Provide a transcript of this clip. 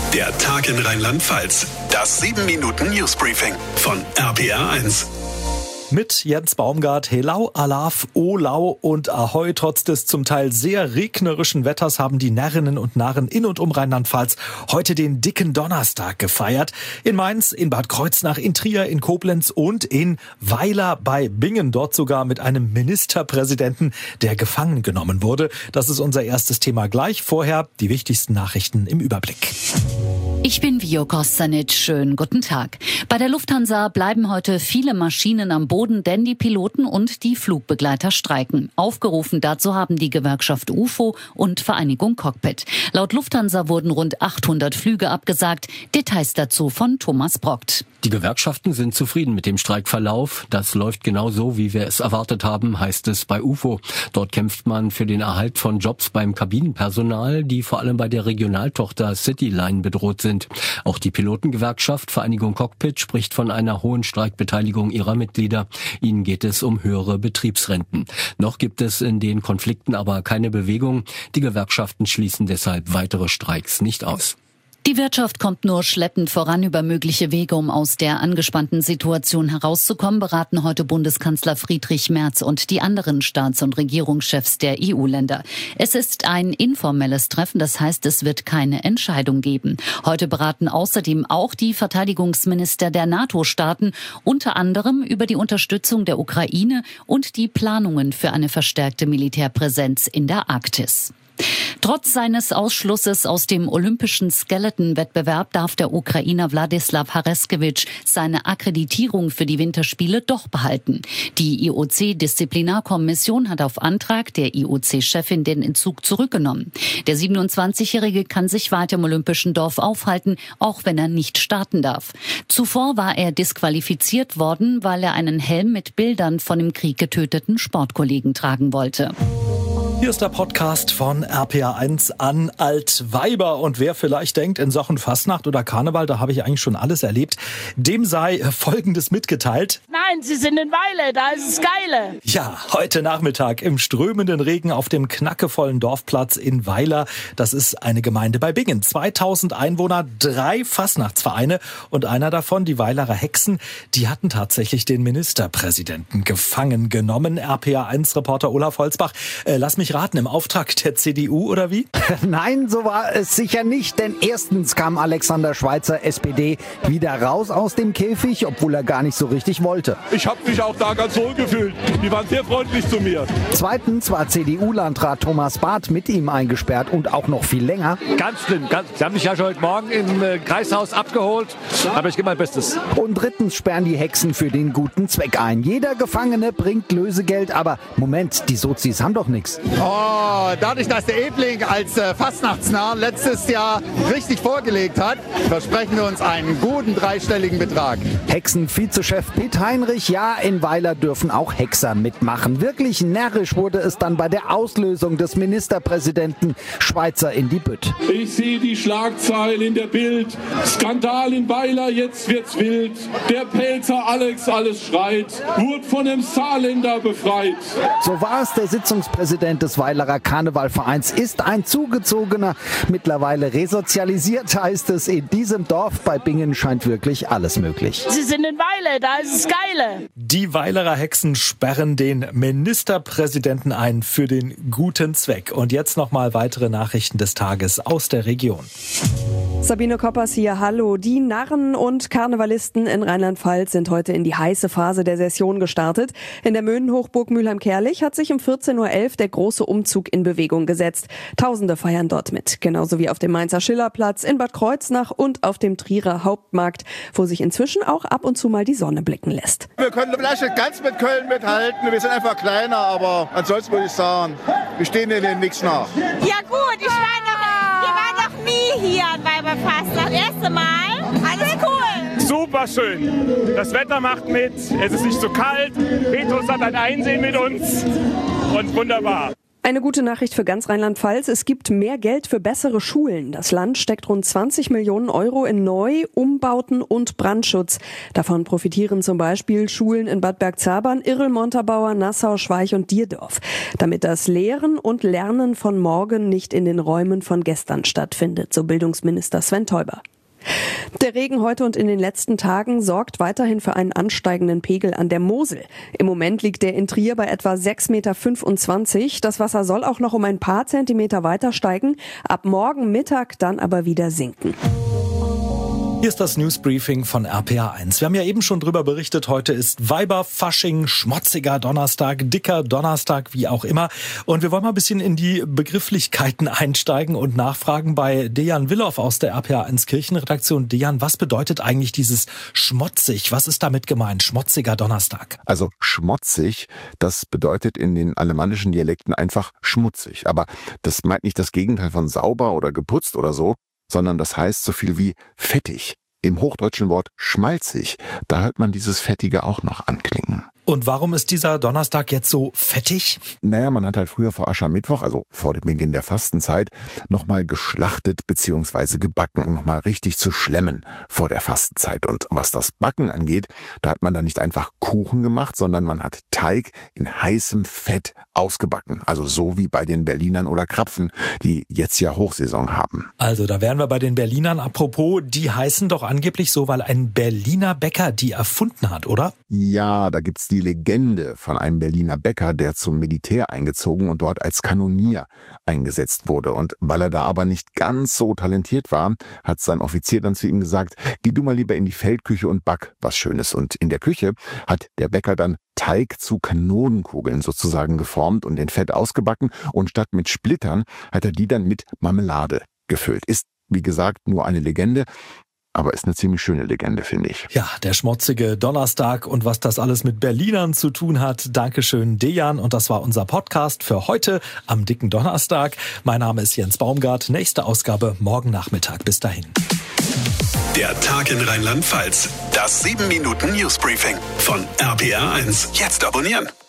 Der Tag in Rheinland-Pfalz. Das 7-Minuten-Newsbriefing von RPR1. Mit Jens Baumgart, Helau, Alaf, Olau und Ahoi. Trotz des zum Teil sehr regnerischen Wetters haben die Närrinnen und Narren in und um Rheinland-Pfalz heute den dicken Donnerstag gefeiert. In Mainz, in Bad Kreuznach, in Trier, in Koblenz und in Weiler bei Bingen. Dort sogar mit einem Ministerpräsidenten, der gefangen genommen wurde. Das ist unser erstes Thema gleich. Vorher die wichtigsten Nachrichten im Überblick. Ich bin Vio Kostanic. Schönen guten Tag. Bei der Lufthansa bleiben heute viele Maschinen am Boden, denn die Piloten und die Flugbegleiter streiken. Aufgerufen dazu haben die Gewerkschaft UFO und Vereinigung Cockpit. Laut Lufthansa wurden rund 800 Flüge abgesagt. Details dazu von Thomas Brockt. Die Gewerkschaften sind zufrieden mit dem Streikverlauf. Das läuft genau so, wie wir es erwartet haben, heißt es bei UFO. Dort kämpft man für den Erhalt von Jobs beim Kabinenpersonal, die vor allem bei der Regionaltochter Cityline bedroht sind. Auch die Pilotengewerkschaft Vereinigung Cockpit spricht von einer hohen Streikbeteiligung ihrer Mitglieder. Ihnen geht es um höhere Betriebsrenten. Noch gibt es in den Konflikten aber keine Bewegung. Die Gewerkschaften schließen deshalb weitere Streiks nicht aus. Die Wirtschaft kommt nur schleppend voran. Über mögliche Wege, um aus der angespannten Situation herauszukommen, beraten heute Bundeskanzler Friedrich Merz und die anderen Staats- und Regierungschefs der EU-Länder. Es ist ein informelles Treffen, das heißt, es wird keine Entscheidung geben. Heute beraten außerdem auch die Verteidigungsminister der NATO-Staaten, unter anderem über die Unterstützung der Ukraine und die Planungen für eine verstärkte Militärpräsenz in der Arktis. Trotz seines Ausschlusses aus dem olympischen Skeleton-Wettbewerb darf der Ukrainer Wladislaw Hareskewitsch seine Akkreditierung für die Winterspiele doch behalten. Die IOC-Disziplinarkommission hat auf Antrag der IOC-Chefin den Entzug zurückgenommen. Der 27-Jährige kann sich weiter im Olympischen Dorf aufhalten, auch wenn er nicht starten darf. Zuvor war er disqualifiziert worden, weil er einen Helm mit Bildern von im Krieg getöteten Sportkollegen tragen wollte. Hier ist der Podcast von RPR1 an Altweiber. Und wer vielleicht denkt, in Sachen Fastnacht oder Karneval, da habe ich eigentlich schon alles erlebt, dem sei Folgendes mitgeteilt. Nein, Sie sind in Weiler, da ist es Geile. Ja, heute Nachmittag im strömenden Regen auf dem knackevollen Dorfplatz in Weiler. Das ist eine Gemeinde bei Bingen. 2000 Einwohner, 3 Fastnachtsvereine und einer davon, die Weilerer Hexen, die hatten tatsächlich den Ministerpräsidenten gefangen genommen. RPR1-Reporter Olaf Holzbach, lass mich raten, im Auftrag der CDU oder wie? Nein, so war es sicher nicht, denn erstens kam Alexander Schweitzer, SPD, wieder raus aus dem Käfig, obwohl er gar nicht so richtig wollte. Ich habe mich auch da ganz wohl gefühlt. Die waren sehr freundlich zu mir. Zweitens war CDU-Landrat Thomas Barth mit ihm eingesperrt und auch noch viel länger. Ganz schlimm. Sie haben mich ja schon heute Morgen im Kreishaus abgeholt, aber ich gebe mein Bestes. Und drittens sperren die Hexen für den guten Zweck ein. Jeder Gefangene bringt Lösegeld, aber Moment, die Sozis haben doch nichts. Oh, dadurch, dass der Ebling als Fastnachtsnarr letztes Jahr richtig vorgelegt hat, versprechen wir uns einen guten dreistelligen Betrag. Hexen-Vizechef Piet Heinrich, ja, in Weiler dürfen auch Hexer mitmachen. Wirklich närrisch wurde es dann bei der Auslösung des Ministerpräsidenten Schweitzer in die Bütt. Ich sehe die Schlagzeilen in der Bild. Skandal in Weiler, jetzt wird's wild. Der Pelzer Alex, alles schreit, wurde von dem Saarländer befreit. So war es, der Sitzungspräsident des Weilerer Karnevalvereins ist ein Zugezogener. Mittlerweile resozialisiert, heißt es. In diesem Dorf bei Bingen scheint wirklich alles möglich. Sie sind in Weiler, da ist es Geile. Die Weilerer Hexen sperren den Ministerpräsidenten ein für den guten Zweck. Und jetzt nochmal weitere Nachrichten des Tages aus der Region. Sabine Koppers hier, hallo. Die Narren und Karnevalisten in Rheinland-Pfalz sind heute in die heiße Phase der Session gestartet. In der Möhnenhochburg Mülheim-Kerlich hat sich um 14.11 Uhr der große Umzug in Bewegung gesetzt. Tausende feiern dort mit. Genauso wie auf dem Mainzer Schillerplatz, in Bad Kreuznach und auf dem Trierer Hauptmarkt, wo sich inzwischen auch ab und zu mal die Sonne blicken lässt. Wir können vielleicht nicht ganz mit Köln mithalten, wir sind einfach kleiner, aber ansonsten würde ich sagen, wir stehen denen nichts nach. Ja gut, wir waren noch nie hier an Weiberfastnacht, das erste Mal, alles cool. Super schön. Das Wetter macht mit, es ist nicht so kalt, Petrus hat ein Einsehen mit uns und wunderbar. Eine gute Nachricht für ganz Rheinland-Pfalz. Es gibt mehr Geld für bessere Schulen. Das Land steckt rund 20 Millionen Euro in Neu-, Umbauten und Brandschutz. Davon profitieren zum Beispiel Schulen in Bad Bergzabern, Irl-Montabaur, Nassau, Schweich und Dierdorf. Damit das Lehren und Lernen von morgen nicht in den Räumen von gestern stattfindet, so Bildungsminister Sven Teuber. Der Regen heute und in den letzten Tagen sorgt weiterhin für einen ansteigenden Pegel an der Mosel. Im Moment liegt der in Trier bei etwa 6,25 Meter. Das Wasser soll auch noch um ein paar Zentimeter weiter steigen, ab morgen Mittag dann aber wieder sinken. Hier ist das Newsbriefing von RPA1. Wir haben ja eben schon drüber berichtet, heute ist Weiberfasching, schmutziger Donnerstag, dicker Donnerstag, wie auch immer. Und wir wollen mal ein bisschen in die Begrifflichkeiten einsteigen und nachfragen bei Dejan Willow aus der RPA1 Kirchenredaktion. Dejan, was bedeutet eigentlich dieses schmutzig? Was ist damit gemeint, schmutziger Donnerstag? Also schmutzig, das bedeutet in den alemannischen Dialekten einfach schmutzig. Aber das meint nicht das Gegenteil von sauber oder geputzt oder so, sondern das heißt so viel wie fettig. Im hochdeutschen Wort schmalzig, da hört man dieses Fettige auch noch anklingen. Und warum ist dieser Donnerstag jetzt so fettig? Naja, man hat halt früher vor Aschermittwoch, also vor dem Beginn der Fastenzeit, nochmal geschlachtet bzw. gebacken, um nochmal richtig zu schlemmen vor der Fastenzeit. Und was das Backen angeht, da hat man dann nicht einfach Kuchen gemacht, sondern man hat Teig in heißem Fett ausgebacken. Also so wie bei den Berlinern oder Krapfen, die jetzt ja Hochsaison haben. Also da wären wir bei den Berlinern. Apropos, die heißen doch angeblich so, weil ein Berliner Bäcker die erfunden hat, oder? Ja, da gibt's die Legende von einem Berliner Bäcker, der zum Militär eingezogen und dort als Kanonier eingesetzt wurde. Und weil er da aber nicht ganz so talentiert war, hat sein Offizier dann zu ihm gesagt, geh du mal lieber in die Feldküche und back was Schönes. Und in der Küche hat der Bäcker dann Teig zu Kanonenkugeln sozusagen geformt und in Fett ausgebacken. Und statt mit Splittern hat er die dann mit Marmelade gefüllt. Ist, wie gesagt, nur eine Legende. Aber ist eine ziemlich schöne Legende, finde ich. Ja, der schmutzige Donnerstag und was das alles mit Berlinern zu tun hat. Dankeschön, Dejan. Und das war unser Podcast für heute am dicken Donnerstag. Mein Name ist Jens Baumgart. Nächste Ausgabe morgen Nachmittag. Bis dahin. Der Tag in Rheinland-Pfalz. Das 7-Minuten-Newsbriefing von RPA1. Jetzt abonnieren.